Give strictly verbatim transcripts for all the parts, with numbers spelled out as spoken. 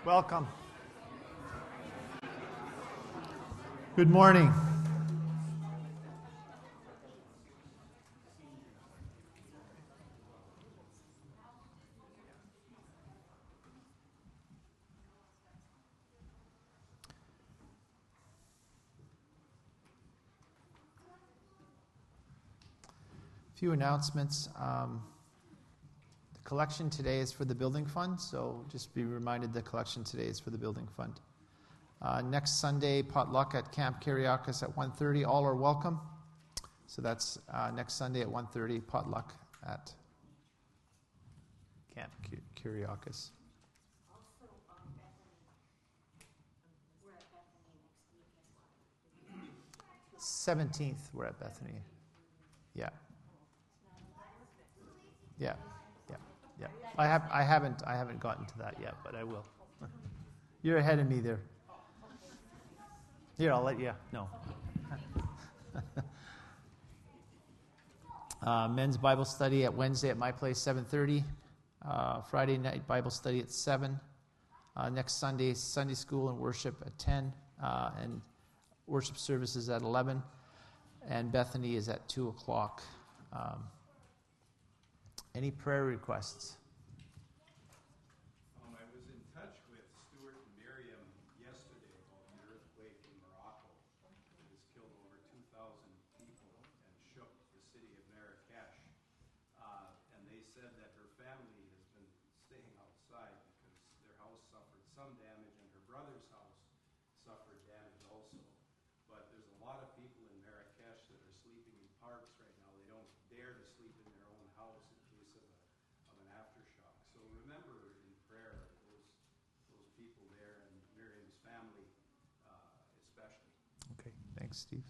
Welcome. Good morning. A few announcements. Um, the collection today is for the building fund, so just be reminded the collection today is for the building fund. Uh, next Sunday, potluck at Camp Kyriakos at one thirty. All are welcome. So that's uh, next Sunday at one thirty, potluck at Camp Kyriakos. Also, um, Bethany. We're at Bethany next week as well. seventeenth, we're at Bethany. Yeah. Yeah. Yeah. Yeah. I have I haven't I haven't gotten to that yet, but I will. You're ahead of me there. Here, I'll let you know. uh, men's Bible study at Wednesday at my place, seven thirty. Uh, Friday night Bible study at seven. Uh, next Sunday, Sunday school and worship at ten. Uh, and worship services at eleven. And Bethany is at two o'clock. Um, any prayer requests? Thanks, Steve.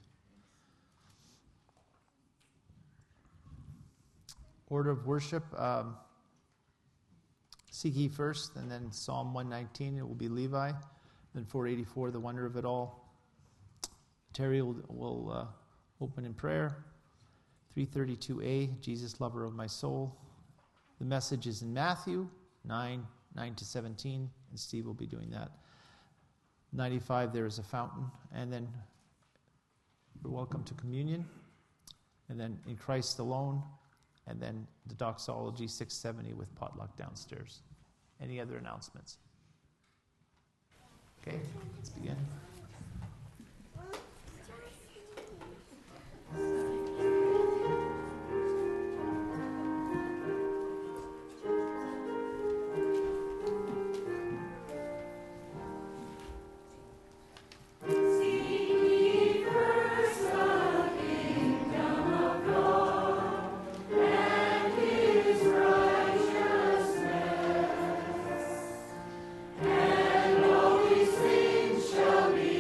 Order of worship. Um, Seek ye first, and then Psalm one nineteen, it will be Levi. Then four eighty-four, the wonder of it all. Terry will, will uh, open in prayer. three thirty-two A, Jesus, lover of my soul. The message is in Matthew nine, nine to seventeen, and Steve will be doing that. ninety-five, there is a fountain. And then we're welcome to communion, and then in Christ alone, and then the doxology six seventy with potluck downstairs. Any other announcements? Okay, let's begin. Shall be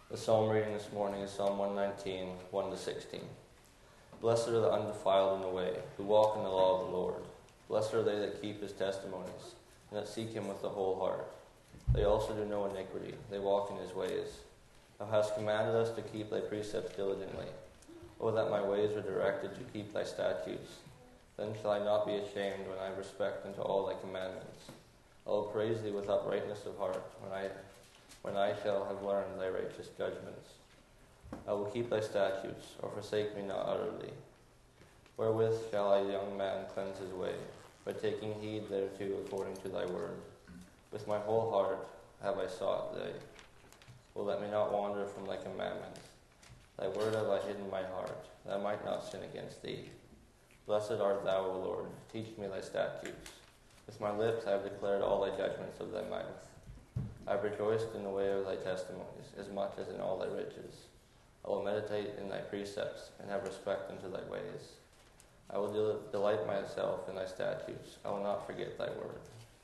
The psalm reading this morning is Psalm one nineteen, one to sixteen. Blessed are the undefiled in the way, who walk in the law of the Lord. Blessed are they that keep his testimonies, and that seek him with the whole heart. They also do no iniquity, they walk in his ways. Thou hast commanded us to keep thy precepts diligently. O that my ways were directed to keep thy statutes. Then shall I not be ashamed when I have respect unto all thy commandments. I will praise thee with uprightness of heart, when I, when I shall have learned thy righteous judgments. I will keep thy statutes, or forsake me not utterly. Wherewith shall a young man cleanse his way? By taking heed thereto according to thy word. With my whole heart have I sought thee. O let me not wander from thy commandments. Thy word have I hidden in my heart, that I might not sin against thee. Blessed art thou, O Lord, teach me thy statutes. With my lips I have declared all thy judgments of thy mouth. I have rejoiced in the way of thy testimonies, as much as in all thy riches. I will meditate in thy precepts, and have respect unto thy ways. I will del- delight myself in thy statutes. I will not forget thy word.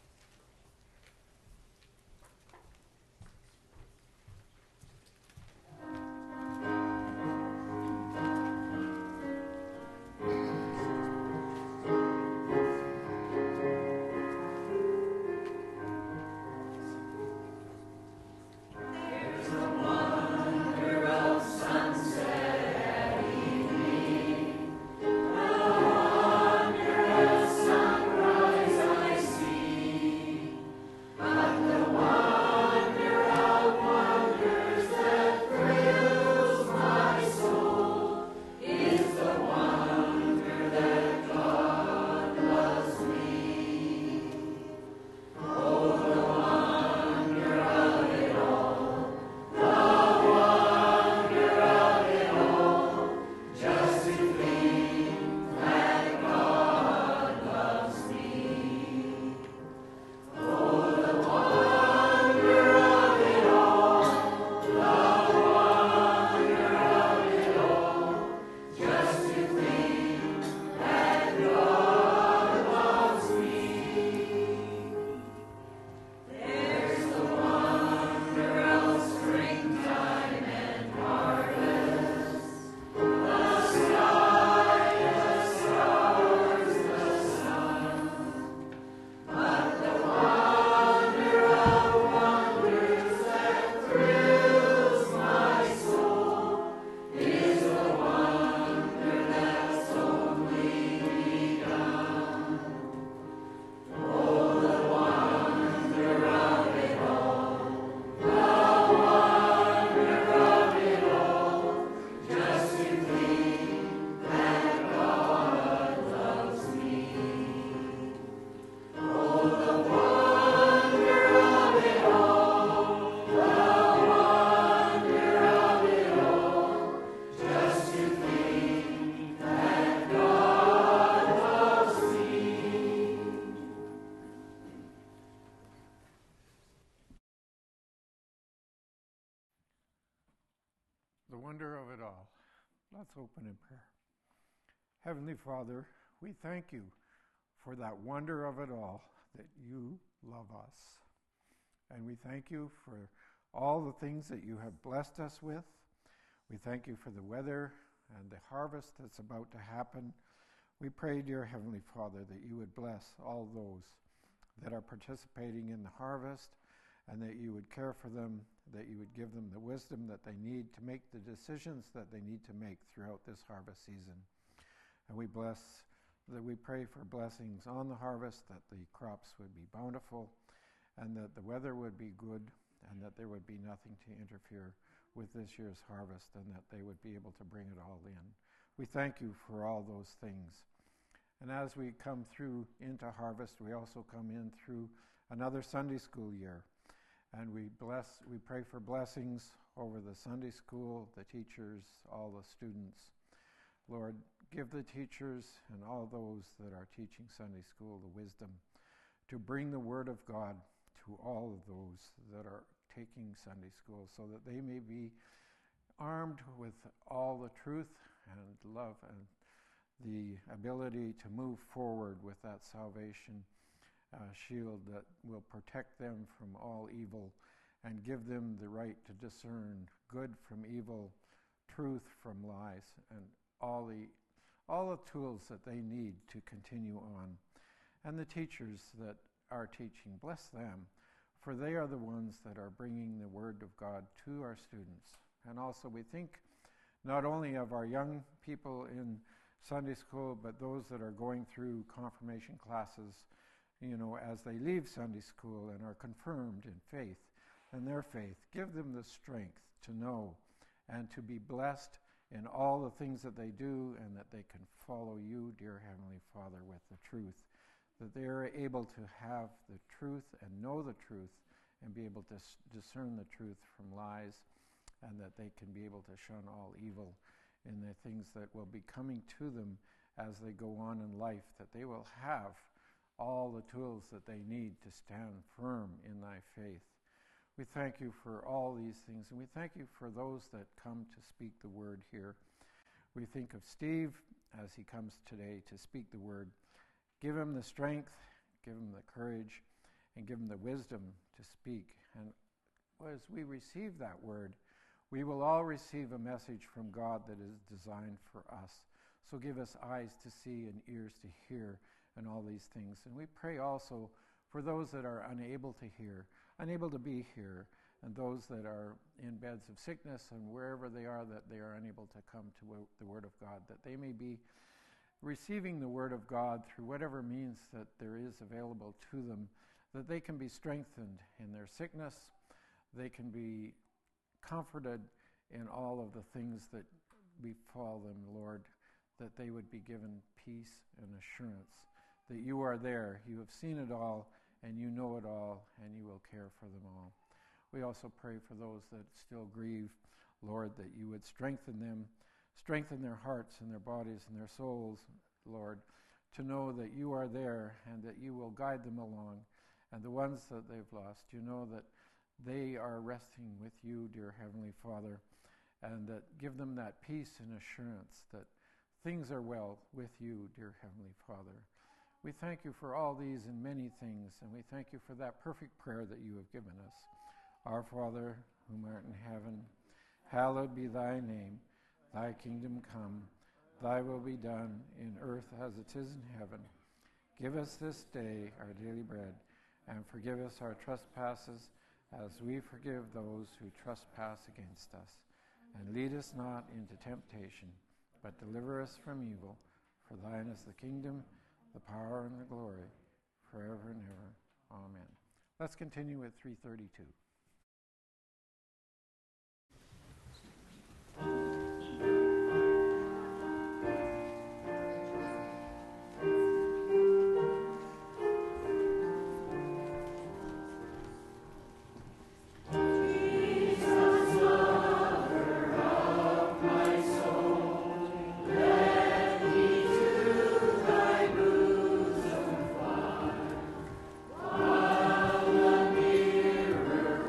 The wonder of it all. Let's open in prayer. Heavenly Father, we thank you for that wonder of it all, that you love us. And we thank you for all the things that you have blessed us with. We thank you for the weather and the harvest that's about to happen. We pray, dear Heavenly Father, that you would bless all those that are participating in the harvest, and that you would care for them, that you would give them the wisdom that they need to make the decisions that they need to make throughout this harvest season. And we bless, that we pray for blessings on the harvest, that the crops would be bountiful, and that the weather would be good, and that there would be nothing to interfere with this year's harvest, and that they would be able to bring it all in. We thank you for all those things. And as we come through into harvest, we also come in through another Sunday school year. And we bless, we pray for blessings over the Sunday school, the teachers, all the students. Lord, give the teachers and all those that are teaching Sunday school the wisdom to bring the Word of God to all of those that are taking Sunday school, so that they may be armed with all the truth and love and the ability to move forward with that salvation uh, shield that will protect them from all evil and give them the right to discern good from evil, truth from lies, and all the all the tools that they need to continue on. And the teachers that are teaching, bless them, for they are the ones that are bringing the Word of God to our students. And also we think not only of our young people in Sunday school, but those that are going through confirmation classes, you know, as they leave Sunday school and are confirmed in faith and their faith. Give them the strength to know and to be blessed in all the things that they do, and that they can follow you, dear Heavenly Father, with the truth. That they are able to have the truth and know the truth and be able to s- discern the truth from lies, and that they can be able to shun all evil in the things that will be coming to them as they go on in life, that they will have all the tools that they need to stand firm in thy faith. We thank you for all these things, and we thank you for those that come to speak the word here. We think of Steve as he comes today to speak the word. Give him the strength, give him the courage, and give him the wisdom to speak. And as we receive that word, we will all receive a message from God that is designed for us. So give us eyes to see and ears to hear and all these things. And we pray also for those that are unable to hear, unable to be here, and those that are in beds of sickness and wherever they are, that they are unable to come to the Word of God, that they may be receiving the Word of God through whatever means that there is available to them, that they can be strengthened in their sickness, they can be comforted in all of the things that befall them, Lord, that they would be given peace and assurance that you are there, you have seen it all, and you know it all, and you will care for them all. We also pray for those that still grieve, Lord, that you would strengthen them, strengthen their hearts and their bodies and their souls, Lord, to know that you are there and that you will guide them along. And the ones that they've lost, you know that they are resting with you, dear Heavenly Father, and that give them that peace and assurance that things are well with you, dear Heavenly Father. We thank you for all these and many things, and we thank you for that perfect prayer that you have given us. Our Father, whom art in heaven, hallowed be thy name. Thy kingdom come, thy will be done in earth as it is in heaven. Give us this day our daily bread, and forgive us our trespasses, as we forgive those who trespass against us. And lead us not into temptation, but deliver us from evil. For thine is the kingdom, the power, and the glory, forever and ever. Amen. Let's continue with three thirty-two. While the mirror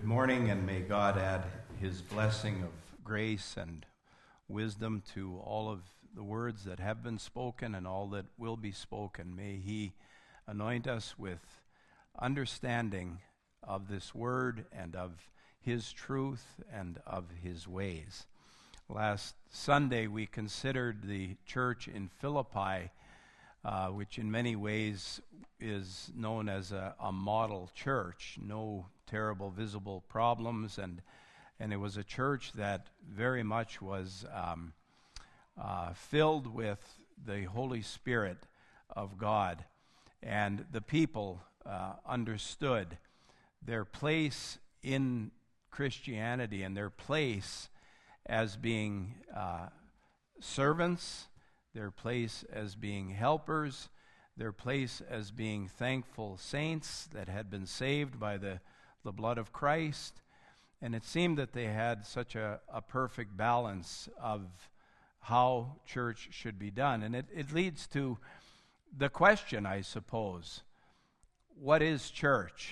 morning, and may God add his blessing of grace and wisdom to all of the words that have been spoken and all that will be spoken. May he anoint us with understanding of this word and of his truth and of his ways. Last Sunday we considered the church in Philippi, uh, which in many ways is known as a, a model church. No terrible visible problems, and and it was a church that very much was um, uh, filled with the Holy Spirit of God, and the people uh, understood their place in Christianity and their place as being uh, servants, their place as being helpers, their place as being thankful saints that had been saved by the, the blood of Christ. And it seemed that they had such a, a perfect balance of how church should be done. And it, it leads to the question, I suppose, what is church?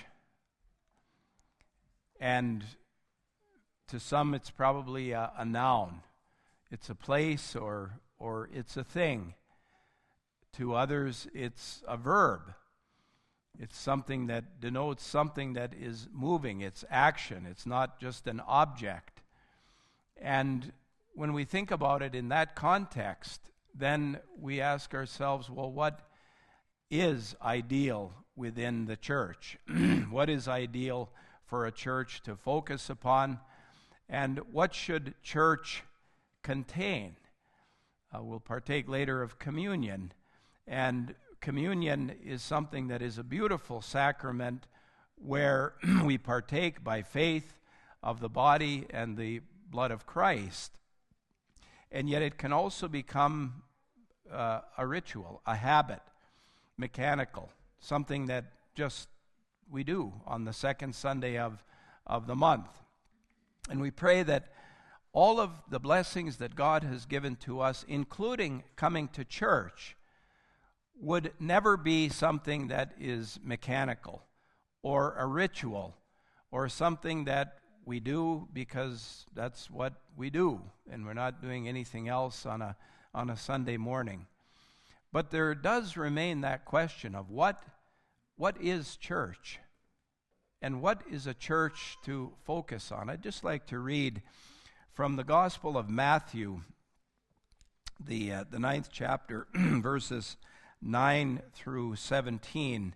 And to some it's probably a, a noun. It's a place or or it's a thing. To others it's a verb. It's something that denotes something that is moving. It's action. It's not just an object. And when we think about it in that context, then we ask ourselves, well, what is ideal within the church? What is ideal for a church to focus upon? And what should church contain? Uh, we'll partake later of communion. And communion is something that is a beautiful sacrament where we partake by faith of the body and the blood of Christ. And yet it can also become uh, a ritual, a habit, mechanical, something that just we do on the second Sunday of, of the month. And we pray that all of the blessings that God has given to us, including coming to church, would never be something that is mechanical or a ritual or something that we do because that's what we do and we're not doing anything else on a on a Sunday morning. But there does remain that question of what what is church? And what is a church to focus on? I'd just like to read from the Gospel of Matthew, the uh, the ninth chapter, verses nine through seventeen,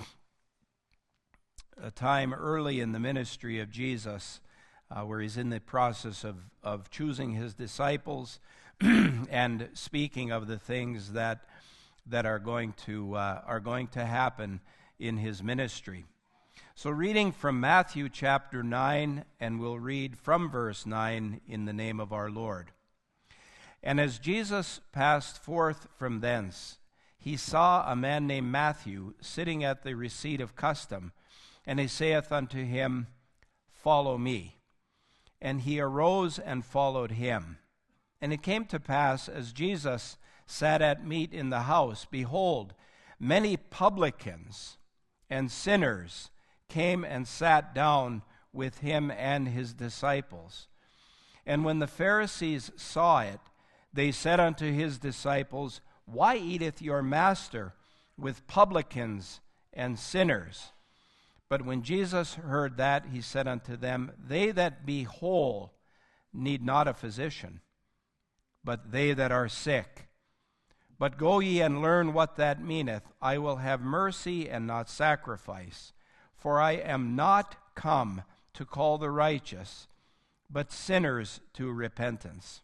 a time early in the ministry of Jesus, uh, where he's in the process of, of choosing his disciples and speaking of the things that that are going to uh, are going to happen in his ministry. So reading from Matthew chapter nine, and we'll read from verse nine in the name of our Lord. And as Jesus passed forth from thence, he saw a man named Matthew sitting at the receipt of custom, and he saith unto him, Follow me. And he arose and followed him. And it came to pass, as Jesus sat at meat in the house, behold, many publicans and sinners came and sat down with him and his disciples. And when the Pharisees saw it, they said unto his disciples, Why eateth your master with publicans and sinners? But when Jesus heard that, he said unto them, They that be whole need not a physician, but they that are sick. But go ye and learn what that meaneth. I will have mercy and not sacrifice. For I am not come to call the righteous, but sinners to repentance.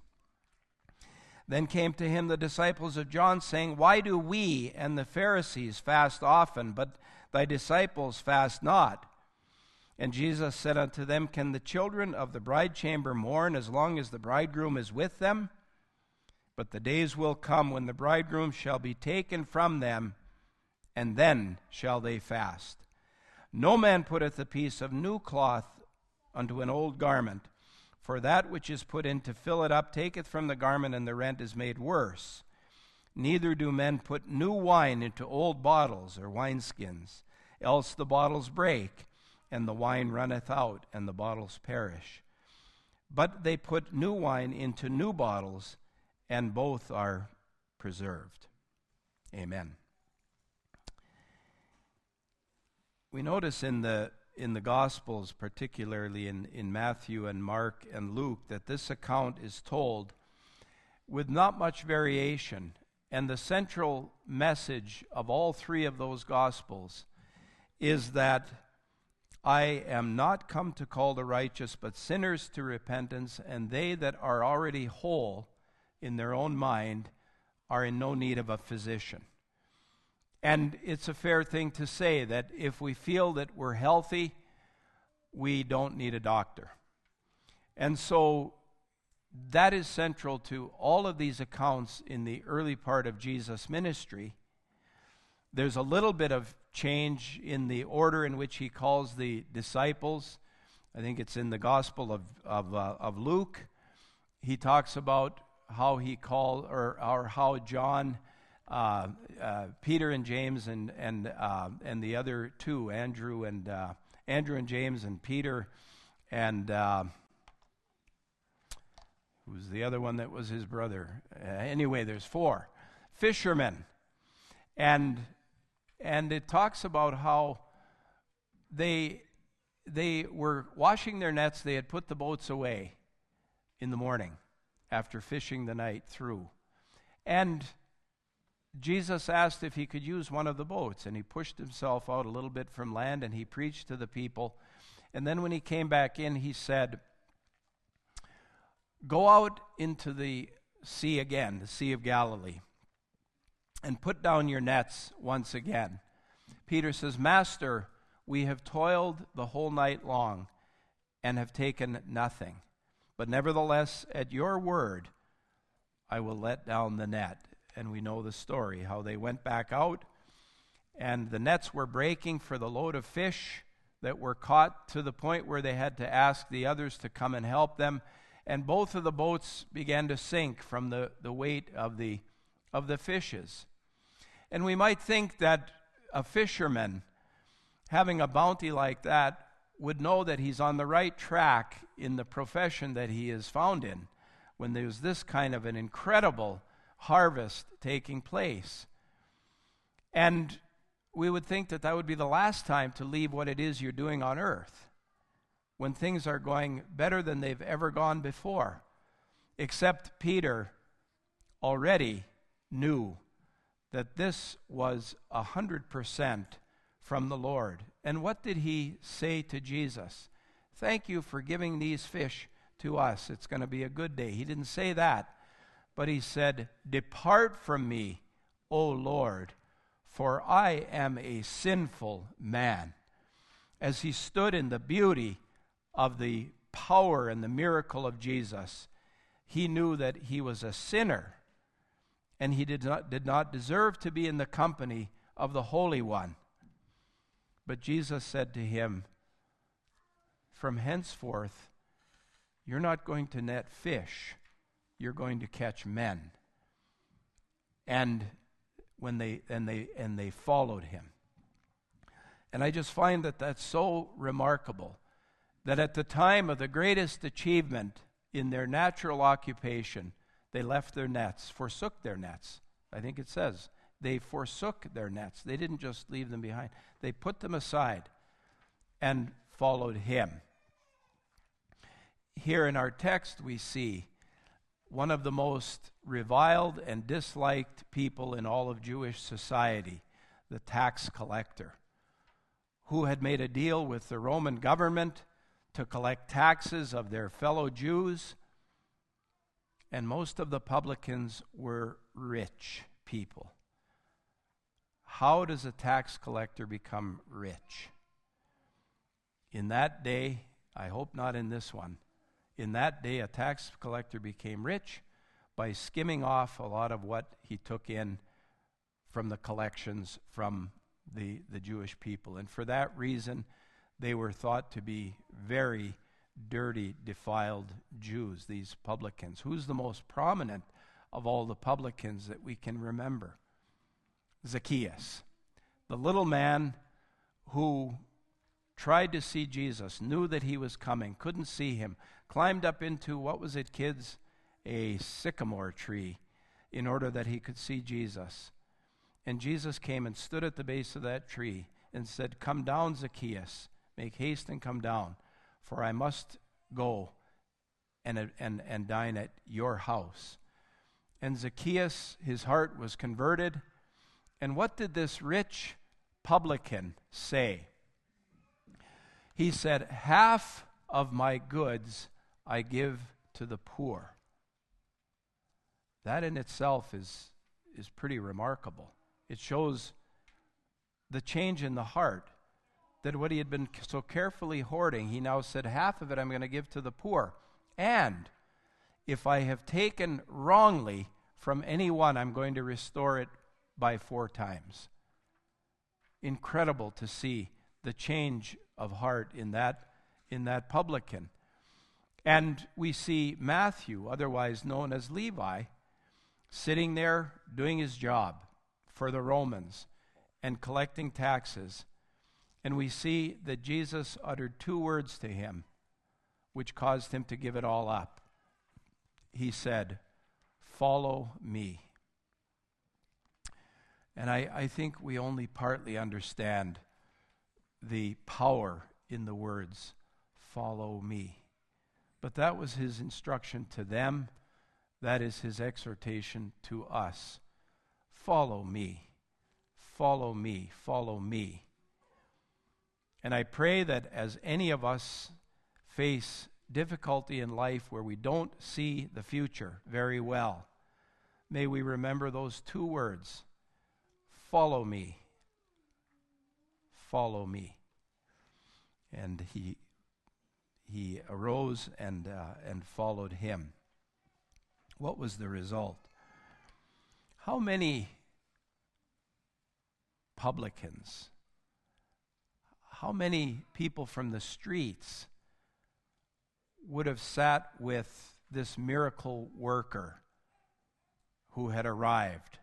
Then came to him the disciples of John, saying, Why do we and the Pharisees fast often, but thy disciples fast not? And Jesus said unto them, Can the children of the bride chamber mourn as long as the bridegroom is with them? But the days will come when the bridegroom shall be taken from them, and then shall they fast. No man putteth a piece of new cloth unto an old garment, for that which is put in to fill it up taketh from the garment, and the rent is made worse. Neither do men put new wine into old bottles or wineskins, else the bottles break, and the wine runneth out, and the bottles perish. But they put new wine into new bottles, and both are preserved. Amen. We notice in the in the Gospels, particularly in, in Matthew and Mark and Luke, that this account is told with not much variation. And the central message of all three of those Gospels is that I am not come to call the righteous, but sinners to repentance, and they that are already whole in their own mind are in no need of a physician. And it's a fair thing to say that if we feel that we're healthy, we don't need a doctor. And so that is central to all of these accounts in the early part of Jesus' ministry. There's a little bit of change in the order in which he calls the disciples. I think it's in the Gospel of of, uh, of Luke. He talks about how he called, or, or how John, uh, uh, Peter and James, and and uh, and the other two, Andrew and uh, Andrew and James and Peter, and uh, who's the other one that was his brother? Uh, anyway, there's four fishermen, and and it talks about how they they were washing their nets. They had put the boats away in the morning after fishing the night through. And Jesus asked if he could use one of the boats, and he pushed himself out a little bit from land, and he preached to the people. And then when he came back in, he said, go out into the sea again, the Sea of Galilee, and put down your nets once again. Peter says, Master, we have toiled the whole night long and have taken nothing. But nevertheless, at your word, I will let down the net. And we know the story, how they went back out, and the nets were breaking for the load of fish that were caught, to the point where they had to ask the others to come and help them. And both of the boats began to sink from the, the weight of the, of the fishes. And we might think that a fisherman, having a bounty like that, would know that he's on the right track in the profession that he is found in, when there's this kind of an incredible harvest taking place. And we would think that that would be the last time to leave what it is you're doing on earth, when things are going better than they've ever gone before. Except Peter already knew that this was a hundred percent from the Lord. And what did he say to Jesus? Thank you for giving these fish to us. It's going to be a good day. He didn't say that, but he said, depart from me, O Lord, for I am a sinful man. As he stood in the beauty of the power and the miracle of Jesus, he knew that he was a sinner, and he did not, did not deserve to be in the company of the Holy One. But Jesus said to him, from henceforth, you're not going to net fish, you're going to catch men. And when they and they and they followed him. And I just find that that's so remarkable, that at the time of the greatest achievement in their natural occupation, they left their nets, forsook their nets. I think it says they forsook their nets. They didn't just leave them behind. They put them aside and followed him. Here in our text we see one of the most reviled and disliked people in all of Jewish society, the tax collector, who had made a deal with the Roman government to collect taxes of their fellow Jews. And most of the publicans were rich people. How does a tax collector become rich? In that day, I hope not in this one, in that day a tax collector became rich by skimming off a lot of what he took in from the collections from the, the Jewish people. And for that reason, they were thought to be very dirty, defiled Jews, these publicans. Who's the most prominent of all the publicans that we can remember? Zacchaeus, the little man who tried to see Jesus, knew that he was coming, couldn't see him, climbed up into, what was it, kids? A sycamore tree in order that he could see Jesus. And Jesus came and stood at the base of that tree and said, "Come down, Zacchaeus, make haste and come down, for I must go and, and, and dine at your house." And Zacchaeus, his heart was converted. And what did this rich publican say? He said, "Half of my goods I give to the poor." That in itself is, is pretty remarkable. It shows the change in the heart, that what he had been so carefully hoarding, he now said, half of it I'm going to give to the poor. And if I have taken wrongly from anyone, I'm going to restore it by four times. Incredible to see the change of heart in that, in that publican. And we see Matthew, otherwise known as Levi, sitting there doing his job for the Romans and collecting taxes. And we see that Jesus uttered two words to him, which caused him to give it all up. He said, "Follow me." And I, I think we only partly understand the power in the words, "Follow me." But that was his instruction to them. That is his exhortation to us. Follow me. Follow me. Follow me. And I pray that as any of us face difficulty in life where we don't see the future very well, may we remember those two words, follow me. Follow me. And he he arose and uh, and followed him. What was the result? How many publicans, how many people from the streets would have sat with this miracle worker who had arrived?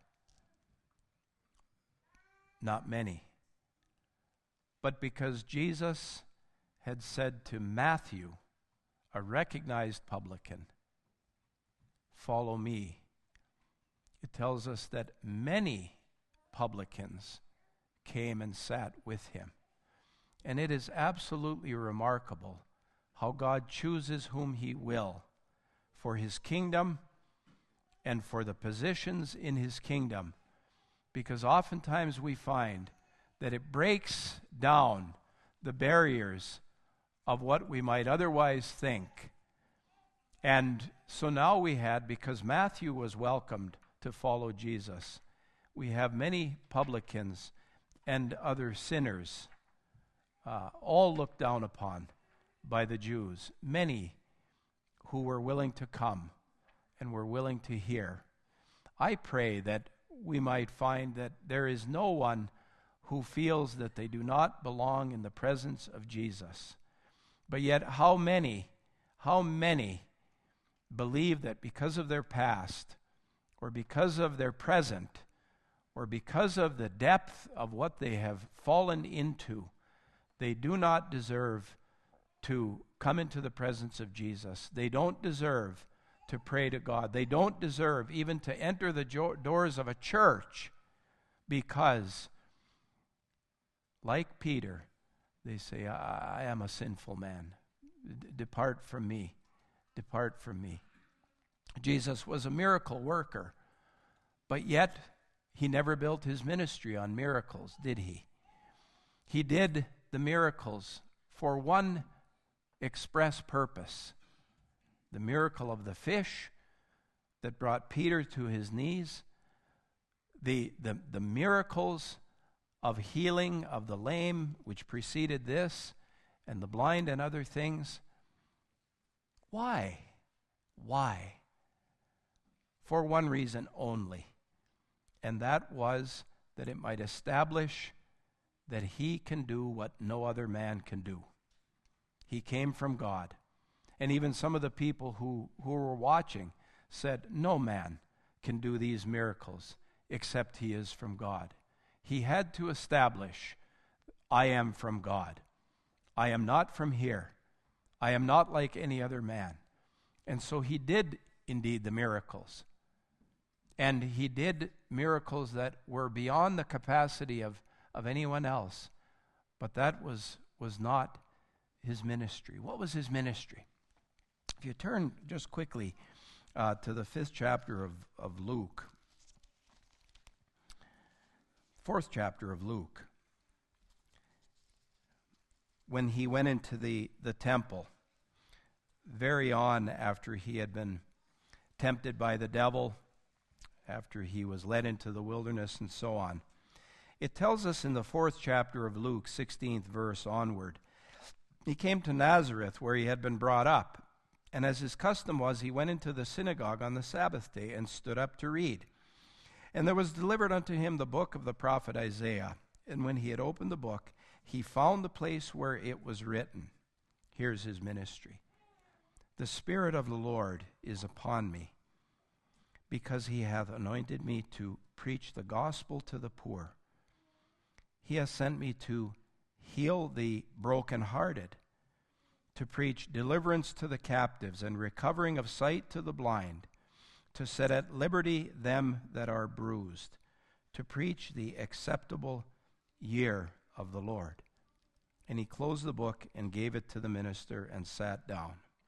Not many. But because Jesus had said to Matthew, a recognized publican, "Follow me," it tells us that many publicans came and sat with him. And it is absolutely remarkable how God chooses whom he will for his kingdom and for the positions in his kingdom. Because oftentimes we find that it breaks down the barriers of what we might otherwise think. And so now we had, because Matthew was welcomed to follow Jesus, we have many publicans and other sinners, uh, all looked down upon by the Jews. Many who were willing to come and were willing to hear. I pray that we might find that there is no one who feels that they do not belong in the presence of Jesus. But yet how many, how many believe that because of their past, or because of their present, or because of the depth of what they have fallen into, they do not deserve to come into the presence of Jesus. They don't deserve to pray to God. They don't deserve even to enter the jo- doors of a church, because, like Peter, they say, I, I am a sinful man. D- depart from me. Depart from me. Jesus was a miracle worker, but yet he never built his ministry on miracles, did he? He did the miracles for one express purpose. The miracle of the fish that brought Peter to his knees, the, the, the miracles of healing of the lame which preceded this, and the blind and other things. Why? Why? For one reason only, and that was that it might establish that he can do what no other man can do. He came from God. And even some of the people who, who were watching said, no man can do these miracles except he is from God. He had to establish, I am from God. I am not from here. I am not like any other man. And so he did indeed the miracles. And he did miracles that were beyond the capacity of, of anyone else. But that was, was not his ministry. What was his ministry? If you turn just quickly uh, to the fifth chapter of, of Luke, fourth chapter of Luke, when he went into the, the temple, very on after he had been tempted by the devil, after he was led into the wilderness and so on. It tells us in the fourth chapter of Luke, sixteenth verse onward, he came to Nazareth where he had been brought up, and as his custom was, he went into the synagogue on the Sabbath day and stood up to read. And there was delivered unto him the book of the prophet Isaiah. And when he had opened the book, he found the place where it was written. Here's his ministry. The Spirit of the Lord is upon me, because he hath anointed me to preach the gospel to the poor. He has sent me to heal the brokenhearted, to preach deliverance to the captives and recovering of sight to the blind, to set at liberty them that are bruised, to preach the acceptable year of the Lord. And he closed the book and gave it to the minister and sat down.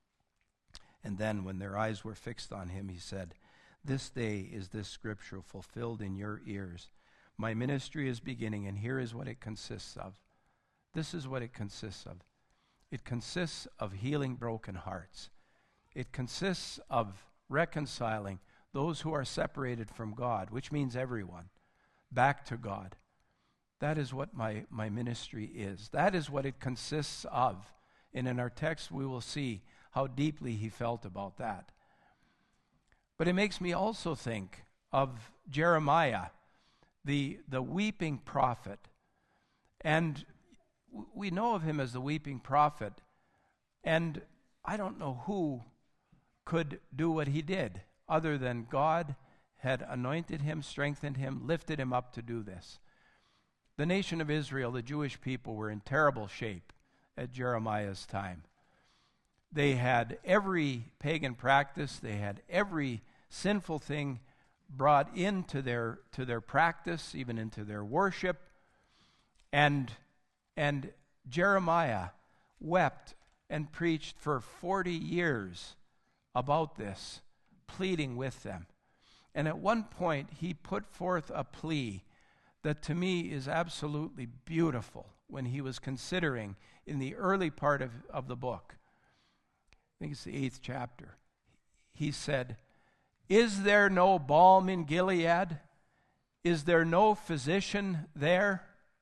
And then when their eyes were fixed on him, he said, This day is this scripture fulfilled in your ears. My ministry is beginning, and here is what it consists of. This is what it consists of. It consists of healing broken hearts. It consists of reconciling those who are separated from God, which means everyone, back to God. That is what my, my ministry is. That is what it consists of. And in our text, we will see how deeply he felt about that. But it makes me also think of Jeremiah, the, the weeping prophet. And we know of him as the weeping prophet. And I don't know who could do what he did, other than God had anointed him, strengthened him, lifted him up to do this. The nation of Israel, the Jewish people, were in terrible shape at Jeremiah's time. They had every pagan practice, they had every sinful thing brought into their to their practice, even into their worship. And and Jeremiah wept and preached for forty years about this, pleading with them. And at one point he put forth a plea that to me is absolutely beautiful when he was considering in the early part of, of the book. I think it's the eighth chapter. He said, Is there no balm in Gilead? Is there no physician there?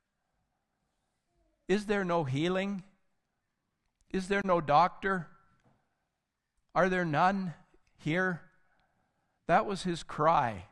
Is there no healing? Is there no doctor? Are there none here? That was his cry.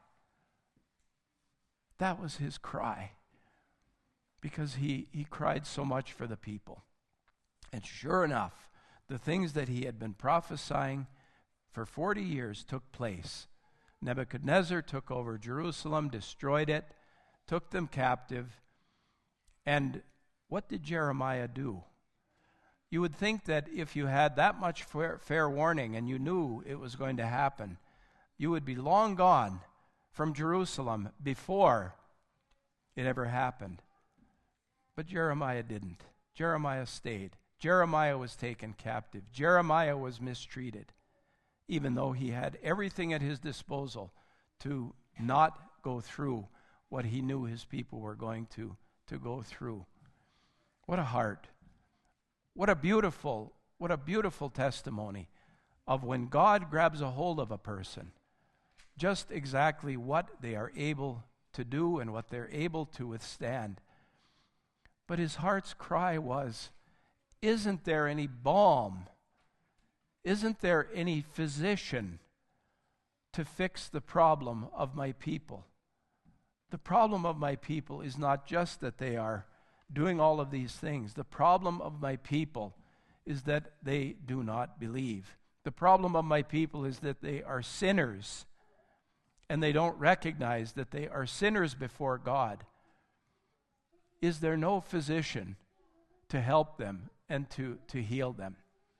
That was his cry. Because he, he cried so much for the people. And sure enough, the things that he had been prophesying for forty years took place. Nebuchadnezzar took over Jerusalem, destroyed it, took them captive. And what did Jeremiah do? You would think that if you had that much fair, fair warning and you knew it was going to happen, you would be long gone from Jerusalem before it ever happened. But Jeremiah didn't. Jeremiah stayed. Jeremiah was taken captive. Jeremiah was mistreated, even though he had everything at his disposal to not go through what he knew his people were going to, to go through. What a heart. What a beautiful, what a beautiful testimony of when God grabs a hold of a person, just exactly what they are able to do and what they're able to withstand. But his heart's cry was, isn't there any balm? Isn't there any physician to fix the problem of my people? The problem of my people is not just that they are doing all of these things. The problem of my people is that they do not believe. The problem of my people is that they are sinners and they don't recognize that they are sinners before God. Is there no physician to help them and to, to heal them.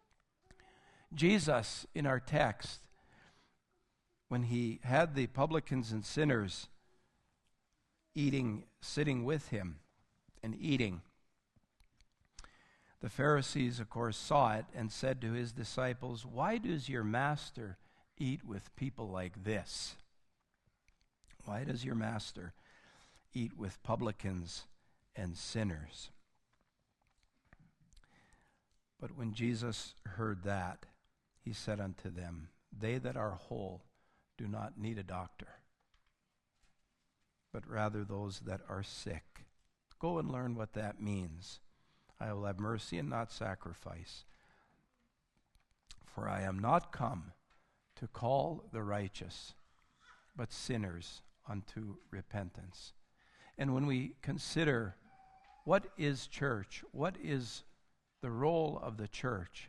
Jesus, in our text, when he had the publicans and sinners eating, sitting with him and eating, the Pharisees, of course, saw it and said to his disciples, "Why does your master eat with people like this? Why does your master eat with publicans and sinners?" But when Jesus heard that, he said unto them, "They that are whole do not need a doctor, but rather those that are sick. Go and learn what that means. I will have mercy and not sacrifice. For I am not come to call the righteous, but sinners unto repentance." And when we consider what is church, what is the role of the church,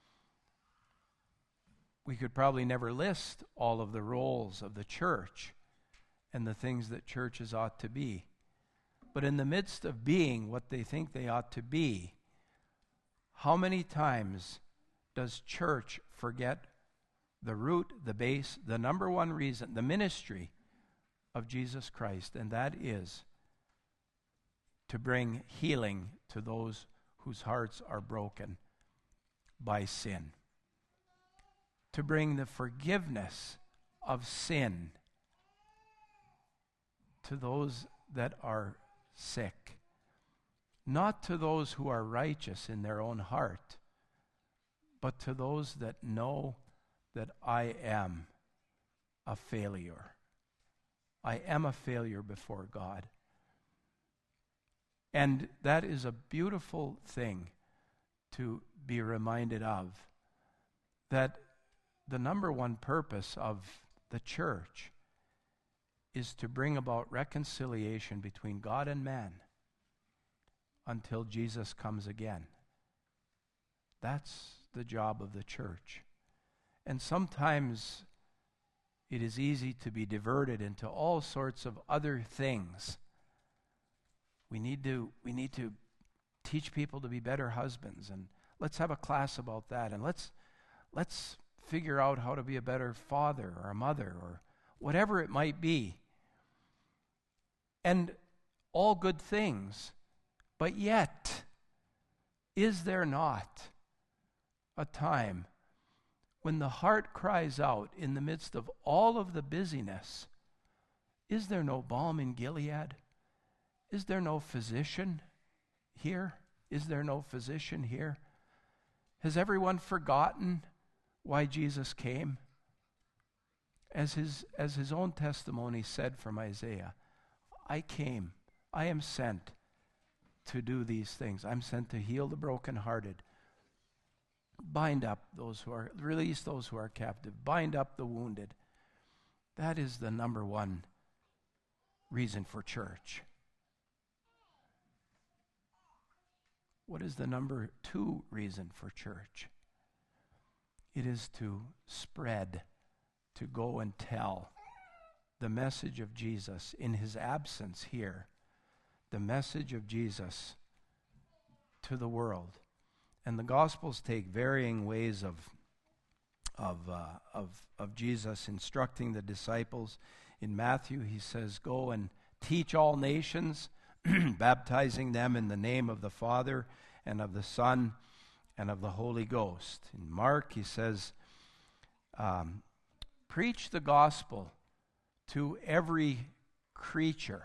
we could probably never list all of the roles of the church and the things that churches ought to be. But in the midst of being what they think they ought to be, how many times does church forget the root, the base, the number one reason, the ministry of Jesus Christ, and that is to bring healing to those whose hearts are broken by sin, to bring the forgiveness of sin to those that are sick, not to those who are righteous in their own heart, but to those that know that I am a failure. I am a failure before God. And that is a beautiful thing to be reminded of, that the number one purpose of the church is to bring about reconciliation between God and man until Jesus comes again. That's the job of the church. And sometimes it is easy to be diverted into all sorts of other things. We need to we need to teach people to be better husbands, and let's have a class about that, and let's let's figure out how to be a better father or a mother or whatever it might be. And all good things. But yet, is there not a time when the heart cries out in the midst of all of the busyness, is there no balm in Gilead? Is there no physician here? Is there no physician here? Has everyone forgotten why Jesus came? As his, as his own testimony said from Isaiah, I came, I am sent to do these things. I'm sent to heal the brokenhearted, bind up those who are, release those who are captive, bind up the wounded. That is the number one reason for church. What is the number two reason for church? It is to spread, to go and tell the message of Jesus in his absence here, the message of Jesus to the world. And the Gospels take varying ways of of uh, of of Jesus instructing the disciples. In Matthew, he says, "Go and teach all nations, baptizing them in the name of the Father and of the Son and of the Holy Ghost." In Mark, he says, um, "Preach the gospel to every creature."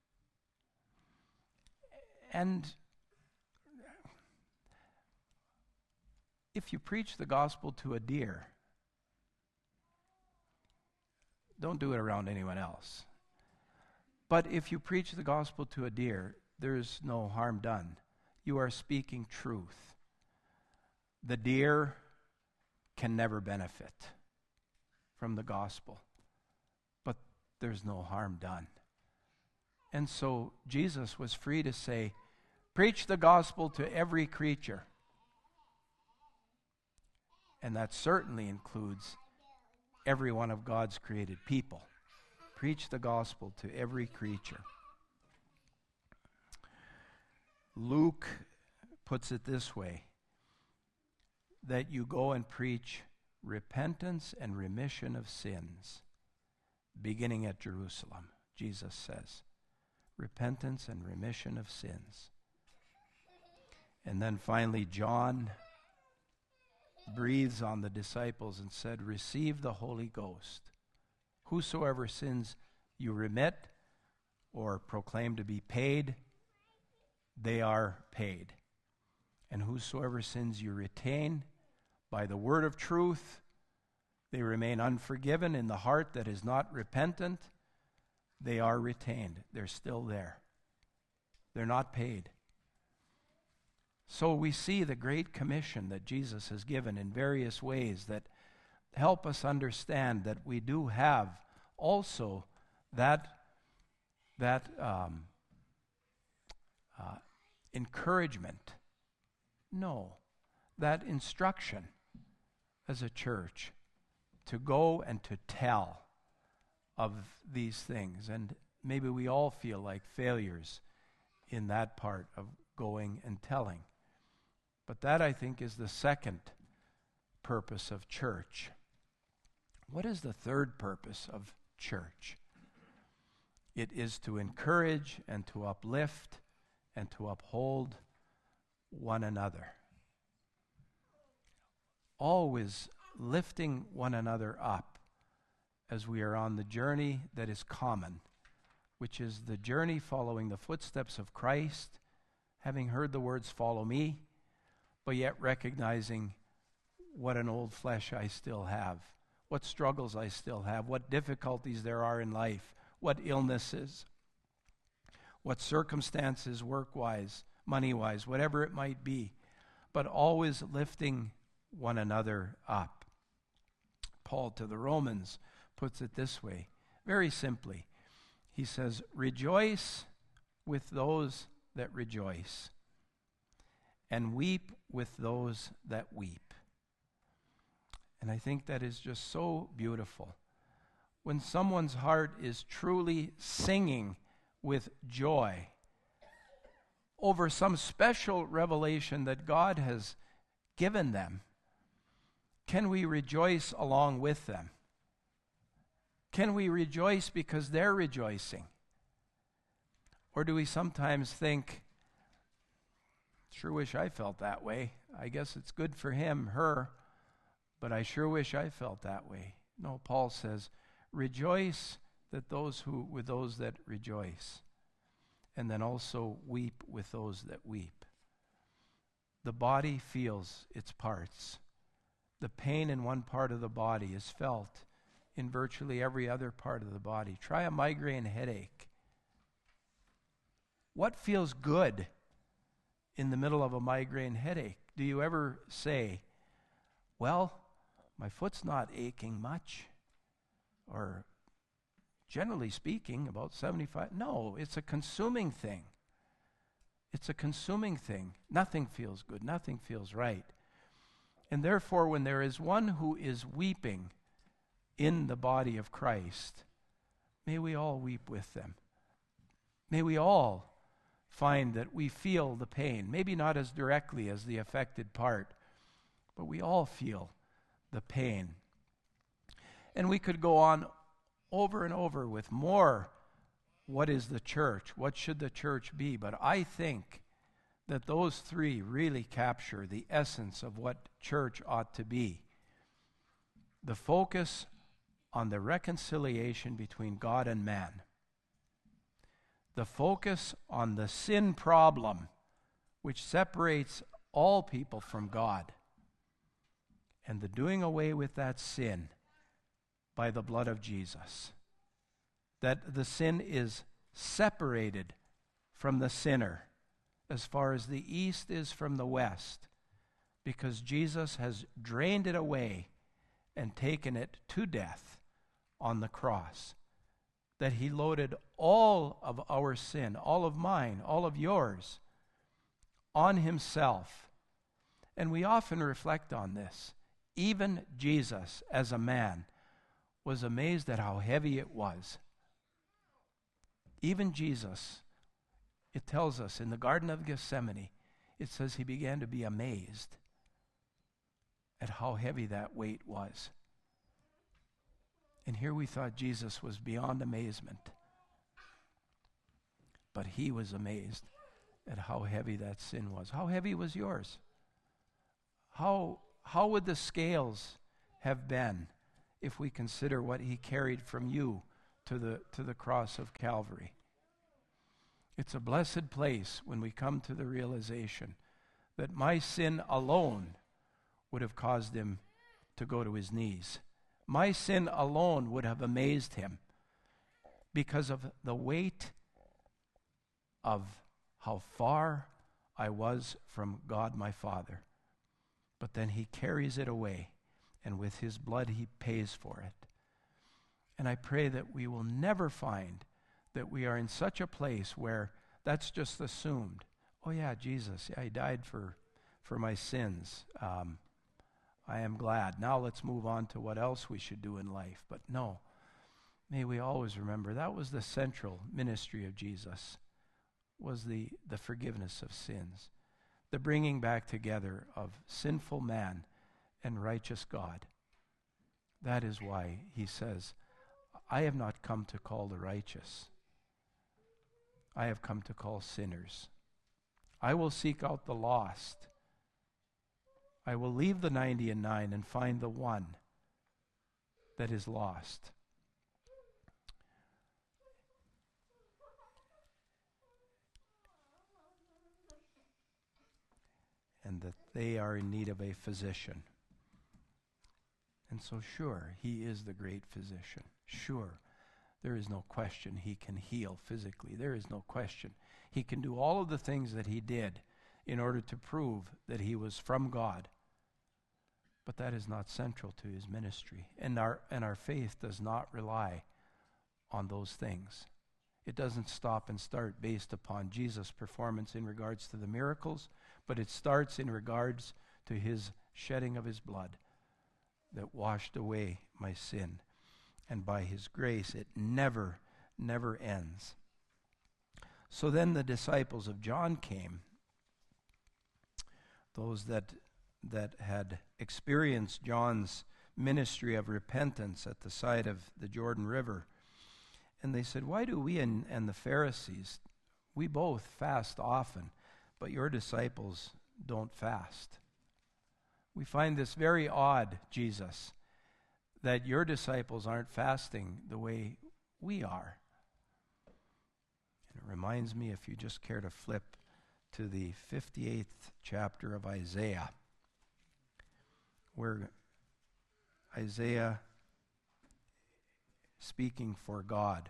And if you preach the gospel to a deer, don't do it around anyone else. But if you preach the gospel to a deer, there's no harm done. You are speaking truth. The deer can never benefit from the gospel, but there's no harm done. And so Jesus was free to say, preach the gospel to every creature. And that certainly includes every one of God's created people. Preach the gospel to every creature. Luke puts it this way. that you go and preach repentance and remission of sins, beginning at Jerusalem, Jesus says. Repentance and remission of sins. And then finally, John breathes on the disciples and said, receive the Holy Ghost. Whosoever sins you remit or proclaim to be paid, they are paid. And whosoever sins you retain by the word of truth, they remain unforgiven in the heart that is not repentant, they are retained. They're still there. They're not paid. So we see the great commission that Jesus has given in various ways that help us understand that we do have also that, that um, uh, encouragement. No, that instruction as a church to go and to tell of these things. And maybe we all feel like failures in that part of going and telling. But that, I think, is the second purpose of church. What is the third purpose of church? It is to encourage and to uplift and to uphold one another. Always lifting one another up as we are on the journey that is common, which is the journey following the footsteps of Christ, having heard the words, follow me, but yet recognizing what an old flesh I still have, what struggles I still have, what difficulties there are in life, what illnesses, what circumstances work-wise, money-wise, whatever it might be, but always lifting one another up. Paul to the Romans puts it this way, very simply. He says, rejoice with those that rejoice, and weep with those that weep. And I think that is just so beautiful. When someone's heart is truly singing with joy over some special revelation that God has given them, can we rejoice along with them? Can we rejoice because they're rejoicing? Or do we sometimes think, sure wish I felt that way. I guess it's good for him, her, but I sure wish I felt that way. No, Paul says, rejoice that those who with those that rejoice, and then also weep with those that weep. The body feels its parts. The pain in one part of the body is felt in virtually every other part of the body. Try a migraine headache. What feels good in the middle of a migraine headache? Do you ever say, well, my foot's not aching much? Or generally speaking, about seventy-five. No, it's a consuming thing. It's a consuming thing. Nothing feels good. Nothing feels right. And therefore, when there is one who is weeping in the body of Christ, may we all weep with them. May we all find that we feel the pain, maybe not as directly as the affected part, but we all feel the pain. And we could go on over and over with more, what is the church? What should the church be? But I think that those three really capture the essence of what church ought to be. The focus on the reconciliation between God and man. The focus on the sin problem, which separates all people from God. And the doing away with that sin by the blood of Jesus. That the sin is separated from the sinner as far as the east is from the west, because Jesus has drained it away and taken it to death on the cross. That he loaded all of our sin, all of mine, all of yours, on himself. And we often reflect on this. Even Jesus, as a man, was amazed at how heavy it was. Even Jesus, it tells us in the Garden of Gethsemane, it says he began to be amazed. at how heavy that weight was. And here we thought Jesus was beyond amazement. But he was amazed at how heavy that sin was. How heavy was yours? How, how would the scales have been if we consider what he carried from you to the, to the cross of Calvary? It's a blessed place when we come to the realization that my sin alone would have caused him to go to his knees. My sin alone would have amazed him because of the weight of how far I was from God my Father. But then he carries it away, and with his blood he pays for it. And I pray that we will never find that we are in such a place where that's just assumed. Oh yeah, Jesus, yeah, he died for, for my sins. Um, I am glad. Now let's move on to what else we should do in life. But no, may we always remember that was the central ministry of Jesus, was the, the forgiveness of sins, the bringing back together of sinful man and righteous God. That is why he says, I have not come to call the righteous. I have come to call sinners. I will seek out the lost. I will leave the ninety and nine and find the one that is lost. And that they are in need of a physician. And so sure, he is the great physician. Sure, there is no question he can heal physically. There is no question. He can do all of the things that he did in order to prove that he was from God. But that is not central to his ministry. And our, and our faith does not rely on those things. It doesn't stop and start based upon Jesus' performance in regards to the miracles, but it starts in regards to his shedding of his blood that washed away my sin. And by his grace, it never, never ends. So then the disciples of John came, those that, that had experienced John's ministry of repentance at the side of the Jordan River. And they said, why do we and, and the Pharisees, we both fast often, but your disciples don't fast? We find this very odd, Jesus, that your disciples aren't fasting the way we are. And it reminds me, if you just care to flip to the fifty-eighth chapter of Isaiah, where Isaiah, speaking for God,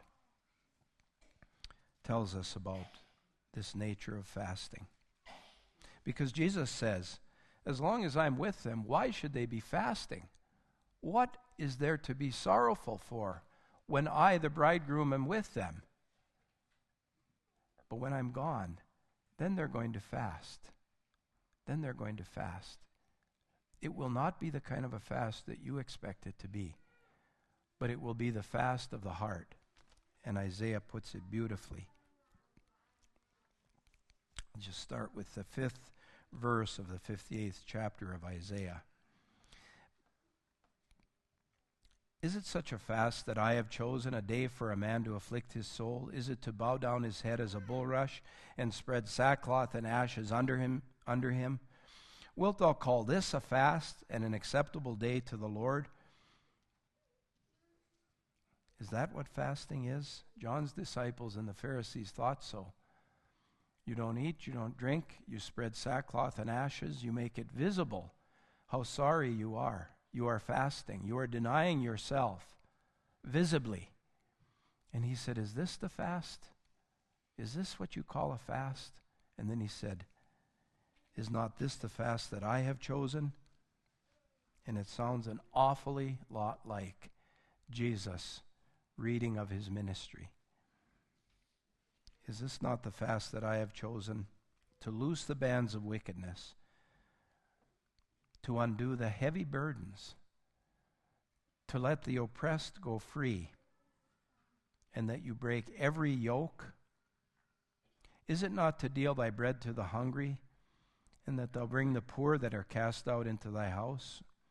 tells us about this nature of fasting. Because Jesus says, as long as I'm with them, why should they be fasting? What is there to be sorrowful for when I, the bridegroom, am with them? But when I'm gone, then they're going to fast. Then they're going to fast. It will not be the kind of a fast that you expect it to be, but it will be the fast of the heart. And Isaiah puts it beautifully. I'll just start with the fifth verse of the fifty-eighth chapter of Isaiah. Is it such a fast that I have chosen, a day for a man to afflict his soul? Is it to bow down his head as a bulrush and spread sackcloth and ashes under him, under him? Wilt thou call this a fast and an acceptable day to the Lord? Is that what fasting is? John's disciples and the Pharisees thought so. You don't eat, you don't drink, you spread sackcloth and ashes, you make it visible how sorry you are. You are fasting. You are denying yourself visibly. And he said, is this the fast? Is this what you call a fast? And then he said, is not this the fast that I have chosen? And it sounds an awfully lot like Jesus' reading of his ministry. Is this not the fast that I have chosen? To loose the bands of wickedness, to undo the heavy burdens, to let the oppressed go free, and that you break every yoke? Is it not to deal thy bread to the hungry, and that thou bring the poor that are cast out into thy house?